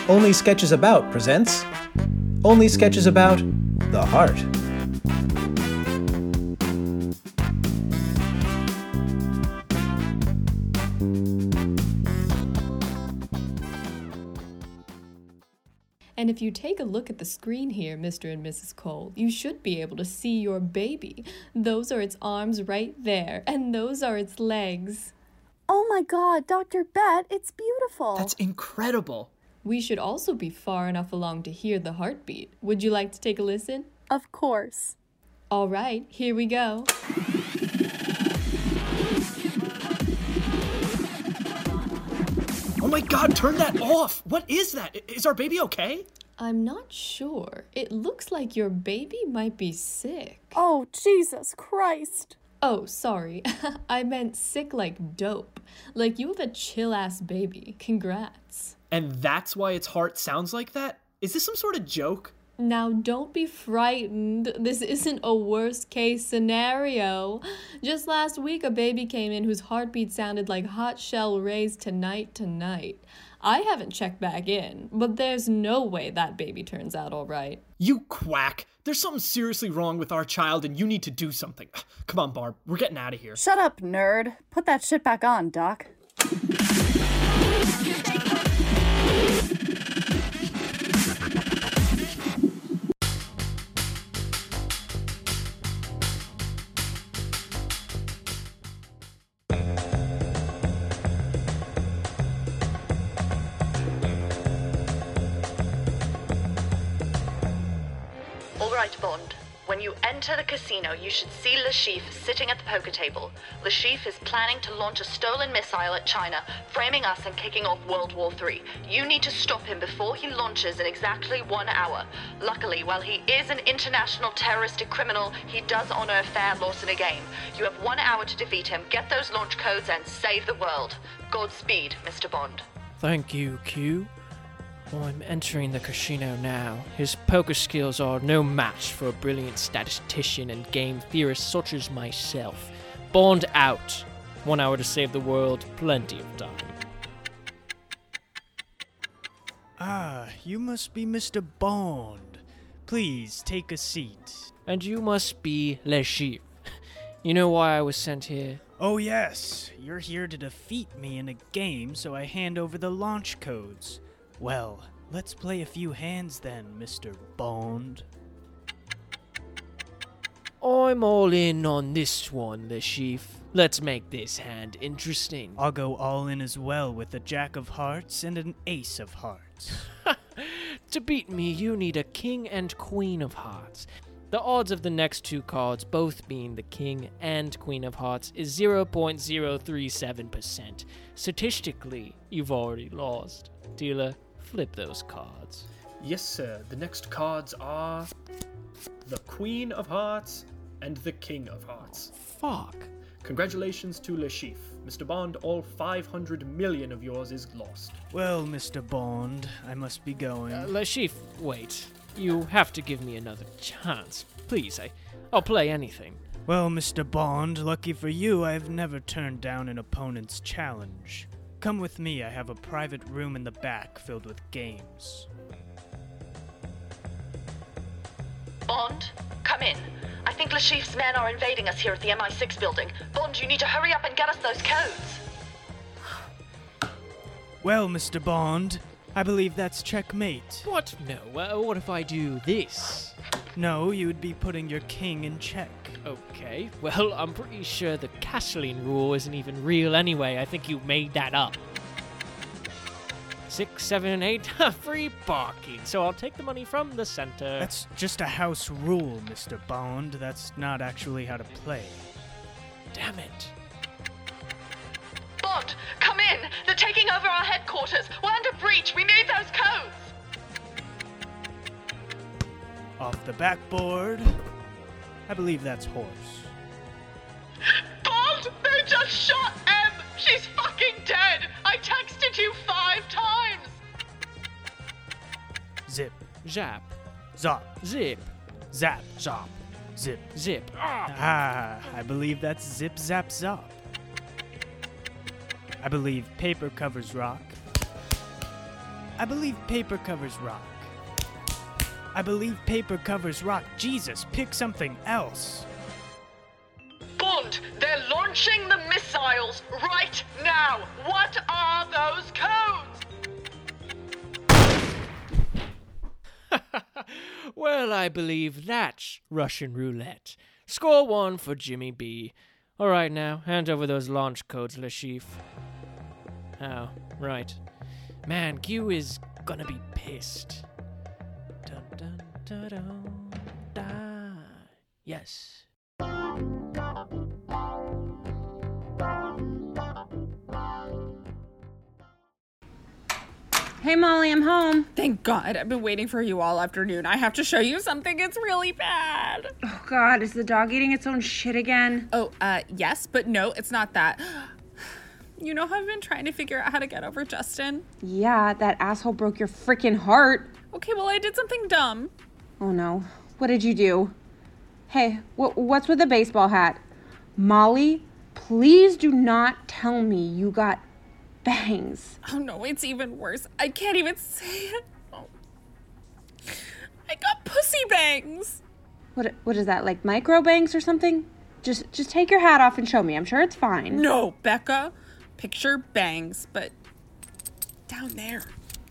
Only Sketches About presents Only Sketches About the Heart. And if you take a look at the screen here, Mr. and Mrs. Cole, you should be able to see your baby. Those are its arms right there, and those are its legs. Oh my God, Dr. Bet, it's beautiful. That's incredible. We should also be far enough along to hear the heartbeat. Would you like to take a listen? Of course. All right, here we go. Oh my God, turn that off! What is that? Is our baby okay? I'm not sure. It looks like your baby might be sick. Oh, Jesus Christ. Oh, sorry. I meant sick like dope. Like you have a chill-ass baby. Congrats. And that's why its heart sounds like that? Is this some sort of joke? Now, don't be frightened. This isn't a worst-case scenario. Just last week, a baby came in whose heartbeat sounded like hot shell raised tonight. I haven't checked back in, but there's no way that baby turns out all right. You quack. There's something seriously wrong with our child and you need to do something. Come on, Barb. We're getting out of here. Shut up, nerd. Put that shit back on, Doc. Alright, Bond. When you enter the casino, you should see Le Chiffre sitting at the poker table. Le Chiffre is planning to launch a stolen missile at China, framing us and kicking off World War III. You need to stop him before he launches in exactly 1 hour. Luckily, while he is an international terroristic criminal, he does honor a fair loss in a game. You have 1 hour to defeat him, get those launch codes, and save the world. Godspeed, Mr. Bond. Thank you, Q. I'm entering the casino now. His poker skills are no match for a brilliant statistician and game theorist such as myself. Bond out. 1 hour to save the world, plenty of time. Ah, you must be Mr. Bond. Please, take a seat. And you must be Le Chiffre. You know why I was sent here? Oh yes, you're here to defeat me in a game, so I hand over the launch codes. Well, let's play a few hands then, Mr. Bond. I'm all in on this one, Le Chiffre. Let's make this hand interesting. I'll go all in as well with a Jack of Hearts and an Ace of Hearts. To beat me, you need a King and Queen of Hearts. The odds of the next two cards both being the King and Queen of Hearts is 0.037%. Statistically, you've already lost. Dealer, flip those cards. Yes, sir. The next cards are the Queen of Hearts and the King of Hearts. Fuck. Congratulations to Le Chiffre. Mr. Bond, all 500 million of yours is lost. Well, Mr. Bond, I must be going. Le Chiffre, wait. You have to give me another chance. Please, I'll play anything. Well, Mr. Bond, lucky for you, I've never turned down an opponent's challenge. Come with me, I have a private room in the back filled with games. Bond, come in. I think Le Chiffre's men are invading us here at the MI6 building. Bond, you need to hurry up and get us those codes. Well, Mr. Bond, I believe that's checkmate. What? No, what if I do this? No, you would be putting your king in check. Okay, well, I'm pretty sure the castling rule isn't even real anyway. I think you made that up. 6, 7, and 8, free parking. So I'll take the money from the center. That's just a house rule, Mr. Bond. That's not actually how to play. Damn it. Bond, come in! They're taking over our headquarters! We're under breach! We need those codes! Off the backboard. I believe that's horse. Bond! They just shot M! She's fucking dead! I texted you 5 times! Zip. Zap. Zop. Zip. Zap. Zop. Zip. Zip. Ah, I believe that's zip zap zop. I believe paper covers rock. I believe paper covers rock. I believe paper covers rock. Jesus, pick something else. Bond, they're launching the missiles right now. What are those codes? Well, I believe that's Russian roulette. Score 1 for Jimmy B. All right, now, hand over those launch codes, Lashif. Oh, right. Man, Q is gonna be pissed. Dun dun dun dun da. Yes. Hey, Molly, I'm home. Thank God. I've been waiting for you all afternoon. I have to show you something. It's really bad. Oh, God, is the dog eating its own shit again? Oh, yes, but no, it's not that. You know how I've been trying to figure out how to get over Justin? Yeah, that asshole broke your freaking heart. Okay, well, I did something dumb. Oh, no. What did you do? Hey, what's with the baseball hat? Molly, please do not tell me you got bangs. Oh, no, it's even worse. I can't even say it. Oh. I got pussy bangs. What is that, like micro bangs or something? Just take your hat off and show me. I'm sure it's fine. No, Becca. Picture bangs, but down there.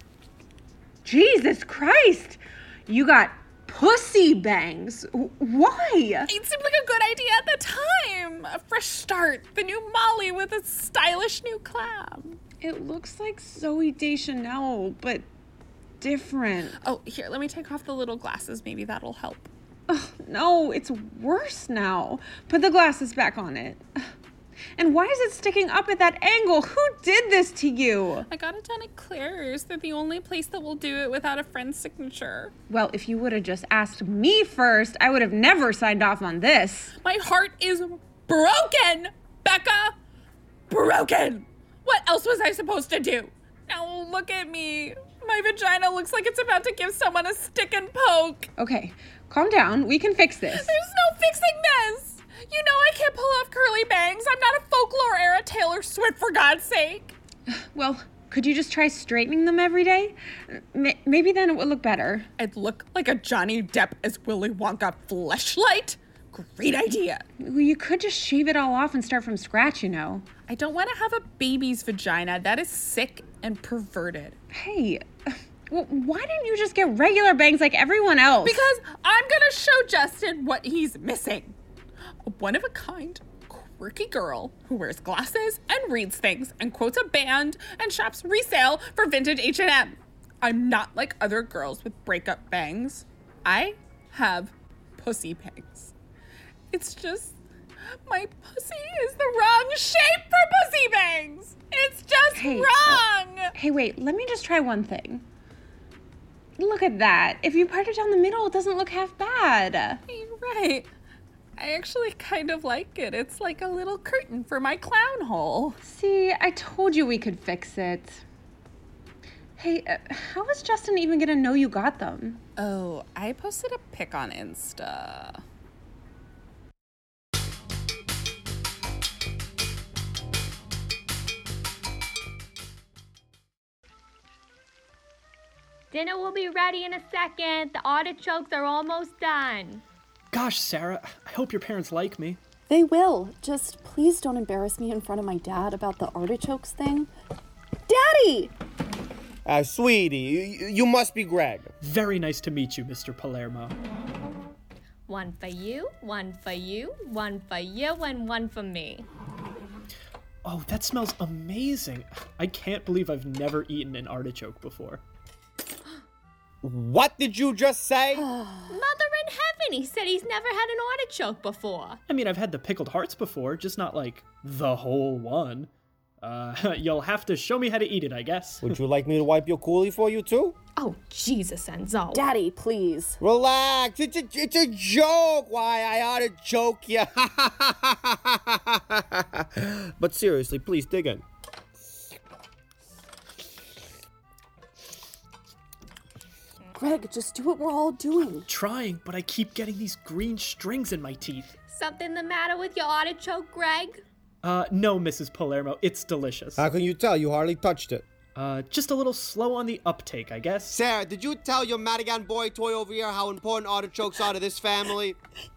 Jesus Christ! You got pussy bangs. Why? It seemed like a good idea at the time. A fresh start. The new Molly with a stylish new clam. It looks like Zooey Deschanel, but different. Oh, here, let me take off the little glasses. Maybe that'll help. Ugh, no, it's worse now. Put the glasses back on it. And why is it sticking up at that angle? Who did this to you? I got it done at Claire's. They're the only place that will do it without a friend's signature. Well, if you would have just asked me first, I would have never signed off on this. My heart is broken, Becca. Broken. What else was I supposed to do? Now look at me. My vagina looks like it's about to give someone a stick and poke. Okay, calm down. We can fix this. There's no fixing this. You know I can't pull off curly bangs. I'm not a folklore era Taylor Swift, for God's sake. Well, could you just try straightening them every day? Maybe then it would look better. I'd look like a Johnny Depp as Willy Wonka fleshlight? Great idea. Well, you could just shave it all off and start from scratch, you know. I don't want to have a baby's vagina. That is sick and perverted. Hey, well, why didn't you just get regular bangs like everyone else? Because I'm going to show Justin what he's missing. A one-of-a-kind, quirky girl who wears glasses and reads things and quotes a band and shops resale for vintage H&M. I'm not like other girls with breakup bangs. I have pussy bangs. It's just, my pussy is the wrong shape for pussy bangs. It's just wrong. Hey, wait, let me just try one thing. Look at that. If you part it down the middle, it doesn't look half bad. You're right. I actually kind of like it. It's like a little curtain for my clown hole. See, I told you we could fix it. Hey, how is Justin even gonna know you got them? Oh, I posted a pic on Insta. Dinner will be ready in a second. The artichokes are almost done. Gosh, Sarah, I hope your parents like me. They will. Just please don't embarrass me in front of my dad about the artichokes thing. Daddy! Sweetie, you must be Greg. Very nice to meet you, Mr. Palermo. One for you, one for you, one for you, and one for me. Oh, that smells amazing. I can't believe I've never eaten an artichoke before. What did you just say? Mother in heaven, he said he's never had an artichoke before. I mean, I've had the pickled hearts before, just not like the whole one. You'll have to show me how to eat it, I guess. Would you like me to wipe your coolie for you too? Oh, Jesus, Enzo. Daddy, please. Relax, it's a joke. Why, I ought to joke you. But seriously, please dig in. Greg, just do what we're all doing. Trying, but I keep getting these green strings in my teeth. Something the matter with your artichoke, Greg? No, Mrs. Palermo, it's delicious. How can you tell? You hardly touched it. Just a little slow on the uptake, I guess. Sarah, did you tell your Madigan boy toy over here how important artichokes are to this family?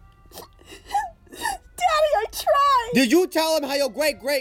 Daddy, I tried! Did you tell him how your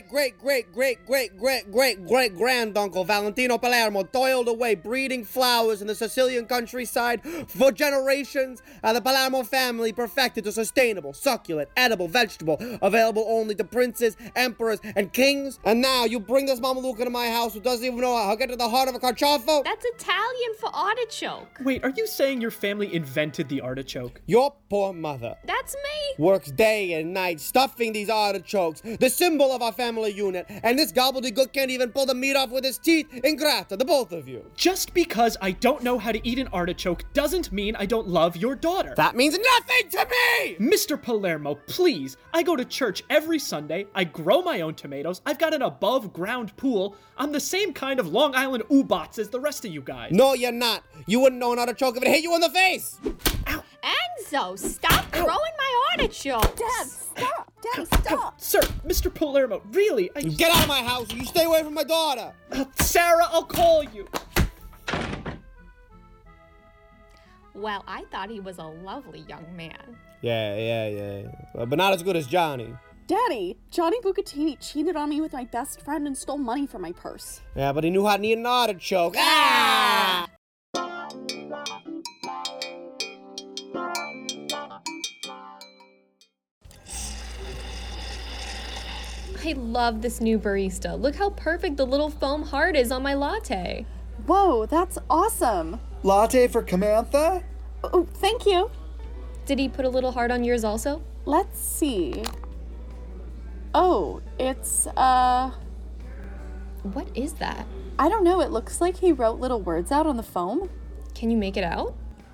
great-great-great-great-great-great-great-great-granduncle Valentino Palermo toiled away breeding flowers in the Sicilian countryside for generations? The Palermo family perfected a sustainable, succulent, edible vegetable available only to princes, emperors, and kings? And now you bring this Mamaluca to my house who doesn't even know how to get to the heart of a carciofo? That's Italian for artichoke. Wait, are you saying your family invented the artichoke? Your poor mother That's me. works day and night stuffing these artichokes, the symbol of our family unit, and this gobbledygook can't even pull the meat off with his teeth. Ingrata, the both of you. Just because I don't know how to eat an artichoke doesn't mean I don't love your daughter. That means nothing to me! Mr. Palermo, please. I go to church every Sunday. I grow my own tomatoes. I've got an above-ground pool. I'm the same kind of Long Island oobots as the rest of you guys. No, you're not. You wouldn't know an artichoke if it hit you in the face. Ow. Enzo, stop throwing my artichoke. Dad, stop! Daddy, stop! Sir, Mr. Palermo, really? Get out of my house. You stay away from my daughter. Sarah, I'll call you. Well, I thought he was a lovely young man. Yeah. But not as good as Johnny. Daddy, Johnny Bucatini cheated on me with my best friend and stole money from my purse. Yeah, but he knew how to eat an artichoke. Ah! I love this new barista. Look how perfect the little foam heart is on my latte. Whoa, that's awesome. Latte for Camantha? Oh, thank you. Did he put a little heart on yours also? Let's see. Oh, it's, What is that? I don't know. It looks like he wrote little words out on the foam. Can you make it out?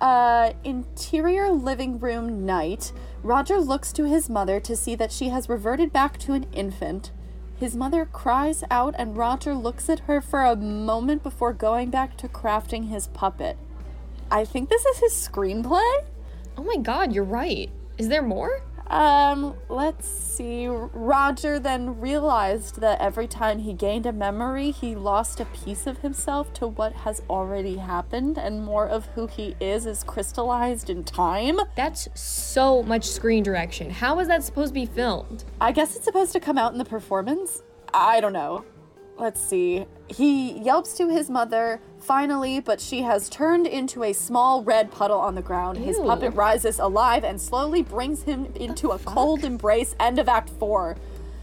Interior living room night. Roger looks to his mother to see that she has reverted back to an infant. His mother cries out and Roger looks at her for a moment before going back to crafting his puppet. I think this is his screenplay? Oh my god, you're right. Is there more? Let's see. Roger then realized that every time he gained a memory, he lost a piece of himself to what has already happened, and more of who he is crystallized in time. That's so much screen direction. How is that supposed to be filmed? I guess it's supposed to come out in the performance? I don't know. Let's see. He yelps to his mother, finally, but she has turned into a small red puddle on the ground. His Ew. puppet rises alive and slowly brings him into a cold embrace. End of Act 4.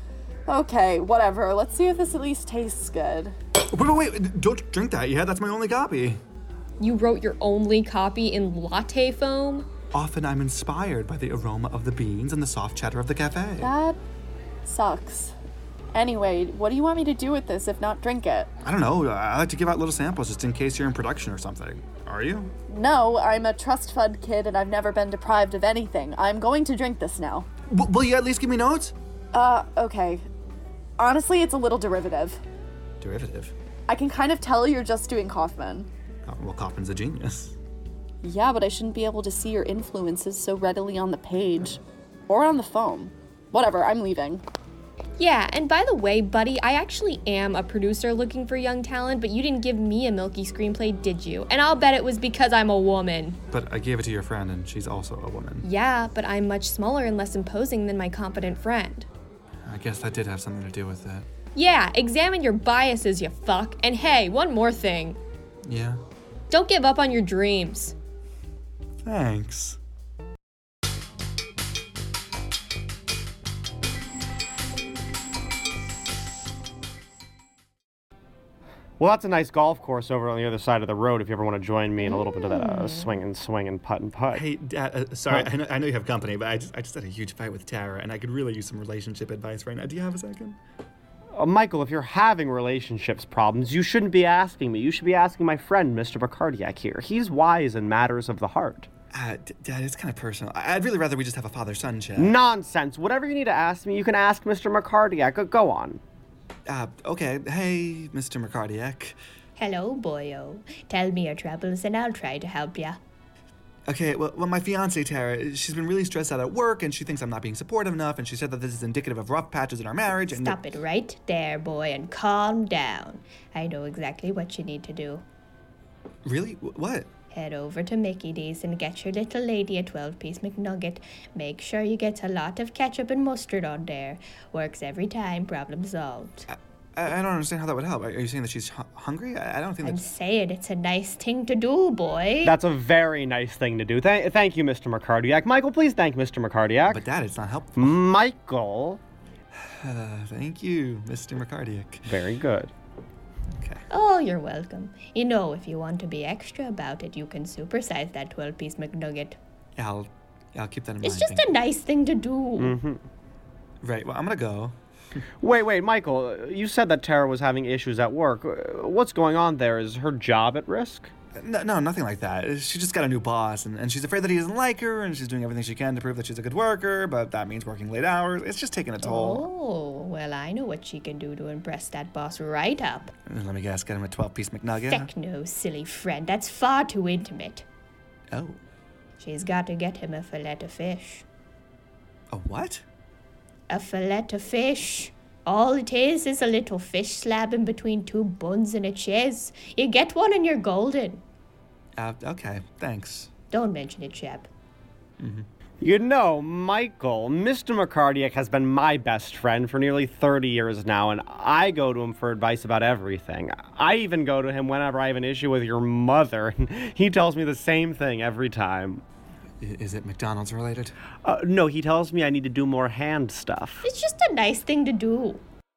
Okay, whatever. Let's see if this at least tastes good. Wait, don't drink that yet. That's my only copy. You wrote your only copy in latte foam? Often I'm inspired by the aroma of the beans and the soft chatter of the cafe. That sucks. Anyway, what do you want me to do with this if not drink it? I don't know. I like to give out little samples just in case you're in production or something. Are you? No, I'm a trust fund kid and I've never been deprived of anything. I'm going to drink this now. Will you at least give me notes? Okay. Honestly, it's a little derivative. Derivative? I can kind of tell you're just doing Kaufman. Well, Kaufman's a genius. Yeah, but I shouldn't be able to see your influences so readily on the page. Or on the foam. Whatever, I'm leaving. Yeah, and by the way, buddy, I actually am a producer looking for young talent, but you didn't give me a milky screenplay, did you? And I'll bet it was because I'm a woman. But I gave it to your friend, and she's also a woman. Yeah, but I'm much smaller and less imposing than my competent friend. I guess that did have something to do with it. Yeah, examine your biases, you fuck. And hey, one more thing. Yeah? Don't give up on your dreams. Thanks. Well, that's a nice golf course over on the other side of the road if you ever want to join me in a little bit of that swing and putt and putt. Hey, Dad, sorry, huh? I know you have company, but I just had a huge fight with Tara, and I could really use some relationship advice right now. Do you have a second? Michael, if you're having relationships problems, you shouldn't be asking me. You should be asking my friend, Mr. Bacardiak here. He's wise in matters of the heart. Dad, it's kind of personal. I'd really rather we just have a father-son chat. Nonsense. Whatever you need to ask me, you can ask Mr. McCardiac. Go on. Okay. Hey, Mr. McCardiac. Hello, boyo. Tell me your troubles and I'll try to help ya. Okay, well, my fiancée, Tara, she's been really stressed out at work, and she thinks I'm not being supportive enough, and she said that this is indicative of rough patches in our marriage, and... Stop it right there, boy, and calm down. I know exactly what you need to do. Really? What? Head over to Mickey D's and get your little lady a 12-piece McNugget. Make sure you get a lot of ketchup and mustard on there. Works every time, problem solved. I don't understand how that would help. Are you saying that she's hungry? I don't think I'm that's... saying it's a nice thing to do, boy. That's a very nice thing to do. Thank you, Mr. McCardiac. Michael, please thank Mr. McCardiac. But Dad, it's not helpful. Michael. Thank you, Mr. McCardiac. Very good. Okay. Oh, you're welcome. You know, if you want to be extra about it, you can supersize that 12-piece McNugget. Yeah, I'll keep that in mind. It's just a nice thing to do. Mm-hmm. Right, well, I'm gonna go. Wait, Michael, you said that Tara was having issues at work. What's going on there? Is her job at risk? No, nothing like that. She just got a new boss, and she's afraid that he doesn't like her, and she's doing everything she can to prove that she's a good worker, but that means working late hours. It's just taking a toll. Oh, well, I know what she can do to impress that boss right up. Let me guess, get him a 12-piece McNugget? Heck no, silly friend. That's far too intimate. Oh. She's got to get him a fillet of fish. A what? A fillet of fish. All it is a little fish slab in between two buns and a cheese. You get one and you're golden. Okay, thanks. Don't mention it, Shep. Mm-hmm. You know, Michael, Mr. McCardiac has been my best friend for nearly 30 years now, and I go to him for advice about everything. I even go to him whenever I have an issue with your mother, and he tells me the same thing every time. Is it McDonald's related? No, he tells me I need to do more hand stuff. It's just a nice thing to do.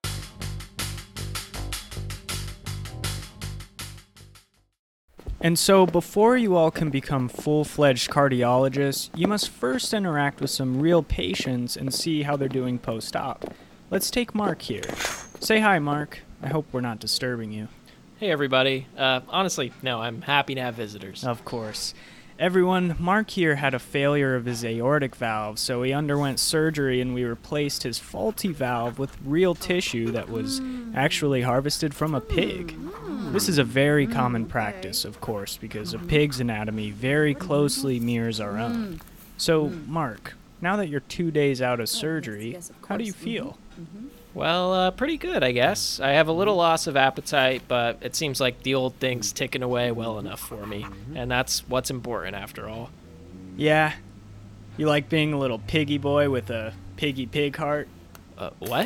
And so, before you all can become full-fledged cardiologists, you must first interact with some real patients and see how they're doing post-op. Let's take Mark here. Say hi, Mark. I hope we're not disturbing you. Hey, everybody. Honestly, no, I'm happy to have visitors. Of course. Everyone, Mark here had a failure of his aortic valve, so he underwent surgery and we replaced his faulty valve with real tissue that was actually harvested from a pig. This is a very common practice, of course, because a pig's anatomy very closely mirrors our own. So, Mark, now that you're 2 days out of surgery, how do you feel? Well, pretty good, I guess. I have a little loss of appetite, but it seems like the old thing's ticking away well enough for me, and that's what's important after all. Yeah? You like being a little piggy boy with a piggy pig heart? What?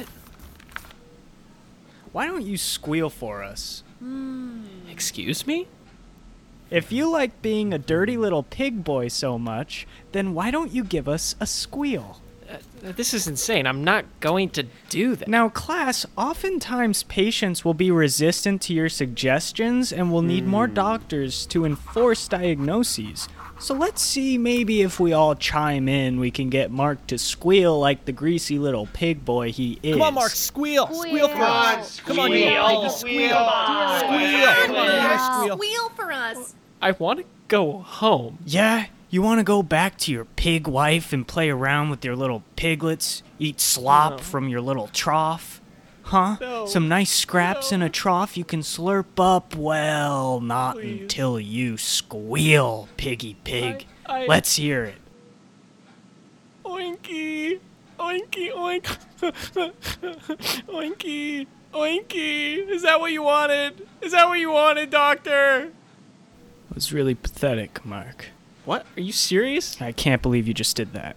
Why don't you squeal for us? Excuse me? If you like being a dirty little pig boy so much, then why don't you give us a squeal? This is insane. I'm not going to do that. Now, class, oftentimes patients will be resistant to your suggestions and will need more doctors to enforce diagnoses. So let's see maybe if we all chime in, we can get Mark to squeal like the greasy little pig boy he is. Come on, Mark, squeal. Squeal for us. Come on, you little piggy, squeal. Squeal. Squeal for us. I want to go home. Yeah? You want to go back to your pig wife and play around with your little piglets? Eat slop from your little trough? Huh? No. Some nice scraps in a trough you can slurp up? Well, not until you squeal, piggy pig. Let's hear it. Oinky! Oinky, oink! Oinky! Oinky! Is that what you wanted? Is that what you wanted, doctor? It was really pathetic, Mark. What? Are you serious? I can't believe you just did that.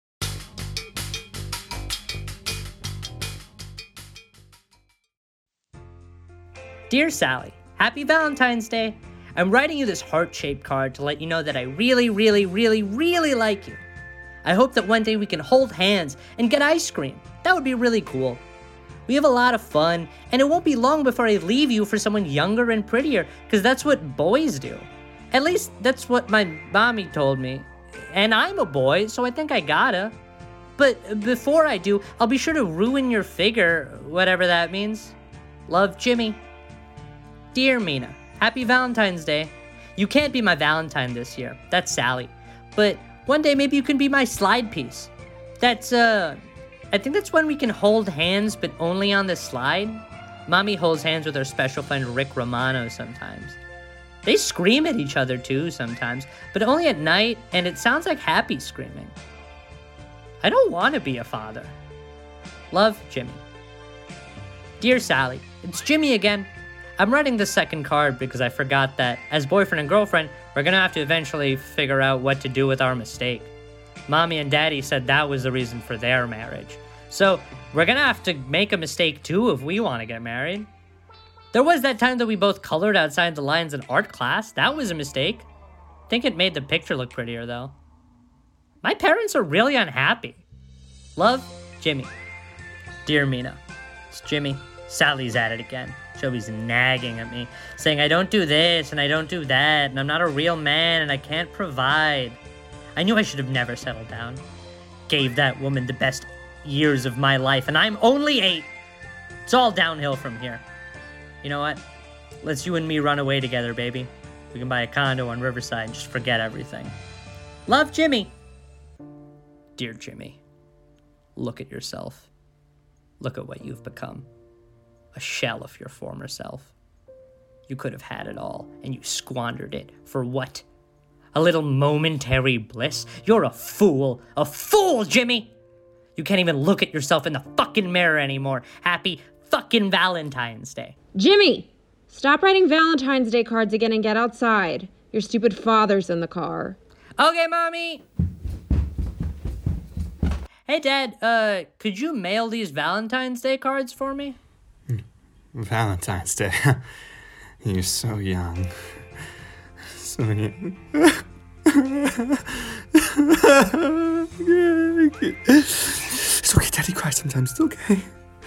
Dear Sally, happy Valentine's Day. I'm writing you this heart-shaped card to let you know that I really, really, really, really like you. I hope that one day we can hold hands and get ice cream. That would be really cool. We have a lot of fun, and it won't be long before I leave you for someone younger and prettier, because that's what boys do. At least, that's what my mommy told me. And I'm a boy, so I think I gotta. But before I do, I'll be sure to ruin your figure, whatever that means. Love, Jimmy. Dear Mina, happy Valentine's Day. You can't be my Valentine this year. That's Sally. But one day maybe you can be my slide piece. That's, I think that's when we can hold hands, but only on the slide. Mommy holds hands with her special friend Rick Romano sometimes. They scream at each other too sometimes, but only at night, and it sounds like happy screaming. I don't want to be a father. Love, Jimmy. Dear Sally, it's Jimmy again. I'm writing the second card because I forgot that, as boyfriend and girlfriend, we're gonna have to eventually figure out what to do with our mistake. Mommy and Daddy said that was the reason for their marriage. So, we're gonna have to make a mistake too if we want to get married. There was that time that we both colored outside the lines in art class. That was a mistake. I think it made the picture look prettier though. My parents are really unhappy. Love, Jimmy. Dear Mina, it's Jimmy. Sally's at it again. She always nagging at me, saying I don't do this and I don't do that, and I'm not a real man and I can't provide. I knew I should have never settled down. Gave that woman the best years of my life, and I'm only 8. It's all downhill from here. You know what? Let's you and me run away together, baby. We can buy a condo on Riverside and just forget everything. Love, Jimmy. Dear Jimmy, look at yourself. Look at what you've become. A shell of your former self. You could have had it all, and you squandered it. For what? A little momentary bliss? You're a fool. A fool, Jimmy! You can't even look at yourself in the fucking mirror anymore. Happy fucking Valentine's Day. Jimmy! Stop writing Valentine's Day cards again and get outside. Your stupid father's in the car. Okay, Mommy! Hey, Dad, could you mail these Valentine's Day cards for me? Valentine's Day. You're so young. So young. It's okay, Daddy cries sometimes. It's okay.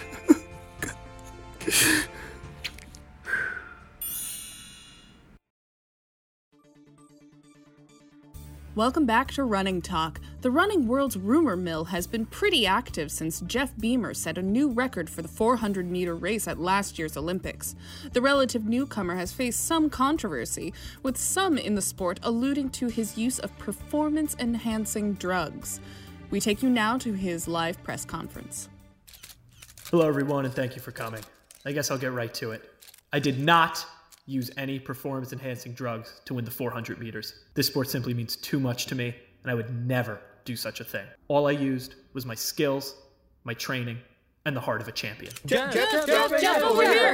Welcome back to Running Talk. The running world's rumor mill has been pretty active since Jeff Beamer set a new record for the 400-meter race at last year's Olympics. The relative newcomer has faced some controversy, with some in the sport alluding to his use of performance-enhancing drugs. We take you now to his live press conference. Hello, everyone, and thank you for coming. I guess I'll get right to it. I did not use any performance-enhancing drugs to win the 400 meters. This sport simply means too much to me, and I would never do such a thing. All I used was my skills, my training, and the heart of a champion. Jeff, over here!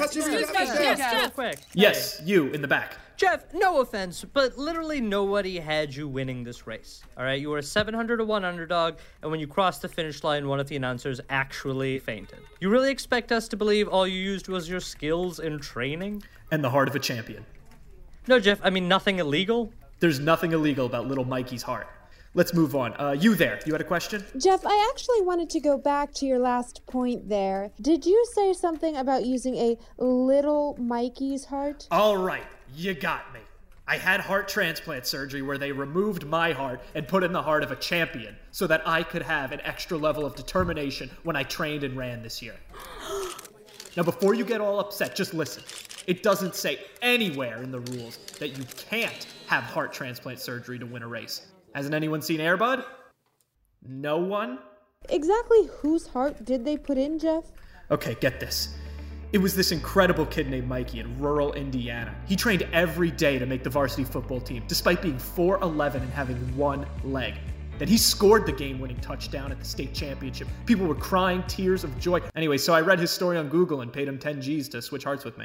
Jeff, quick. Yes, you in the back. Jeff, no offense, but literally nobody had you winning this race. All right, you were a 700-1 underdog, and when you crossed the finish line, one of the announcers actually fainted. You really expect us to believe all you used was your skills and training? And the heart of a champion. No, Jeff, I mean nothing illegal. There's nothing illegal about little Mikey's heart. Let's move on. You there, you had a question? Jeff, I actually wanted to go back to your last point there. Did you say something about using a little Mikey's heart? All right, you got me. I had heart transplant surgery where they removed my heart and put in the heart of a champion so that I could have an extra level of determination when I trained and ran this year. Now, before you get all upset, just listen. It doesn't say anywhere in the rules that you can't have heart transplant surgery to win a race. Hasn't anyone seen Air Bud? No one? Exactly whose heart did they put in, Jeff? Okay, get this. It was this incredible kid named Mikey in rural Indiana. He trained every day to make the varsity football team, despite being 4'11" and having one leg. Then he scored the game-winning touchdown at the state championship. People were crying tears of joy. Anyway, so I read his story on Google and paid him 10 G's to switch hearts with me.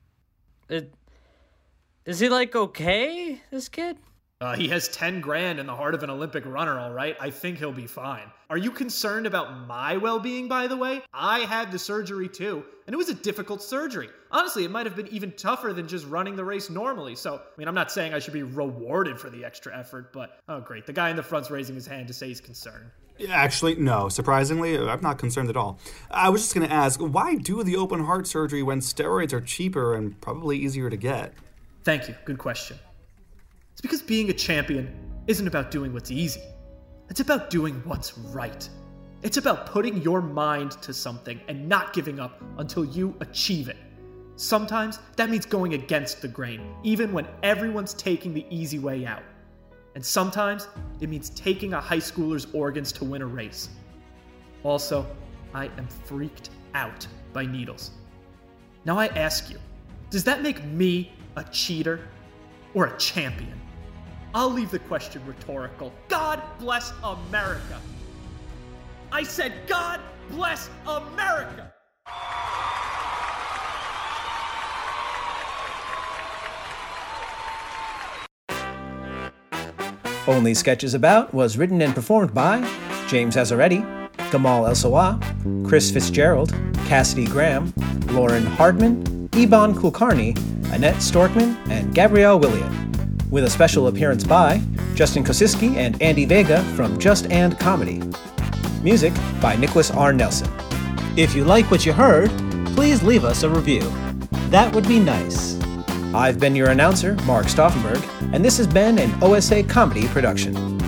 Is he, like, okay, this kid? He has 10 grand in the heart of an Olympic runner, all right? I think he'll be fine. Are you concerned about my well-being, by the way? I had the surgery too, and it was a difficult surgery. Honestly, it might have been even tougher than just running the race normally. So, I'm not saying I should be rewarded for the extra effort, but, oh great, the guy in the front's raising his hand to say he's concerned. Actually, no. Surprisingly, I'm not concerned at all. I was just going to ask, why do the open heart surgery when steroids are cheaper and probably easier to get? Thank you. Good question. It's because being a champion isn't about doing what's easy. It's about doing what's right. It's about putting your mind to something and not giving up until you achieve it. Sometimes that means going against the grain, even when everyone's taking the easy way out. And sometimes it means taking a high schooler's organs to win a race. Also, I am freaked out by needles. Now I ask you, does that make me a cheater? or a champion? I'll leave the question rhetorical. God bless America. I said, God bless America. Only Sketches About was written and performed by James Azaretti, Gamal El-Sawa, Chris Fitzgerald, Cassidy Graham, Lauren Hardman, Iban Kulkarni, Annette Storkman, and Gabrielle Williott, with a special appearance by Justin Kosiski and Andy Vega from Just And Comedy. Music by Nicholas R. Nelson. If you like what you heard, please leave us a review. That would be nice. I've been your announcer, Mark Stauffenberg, and this has been an OSA Comedy production.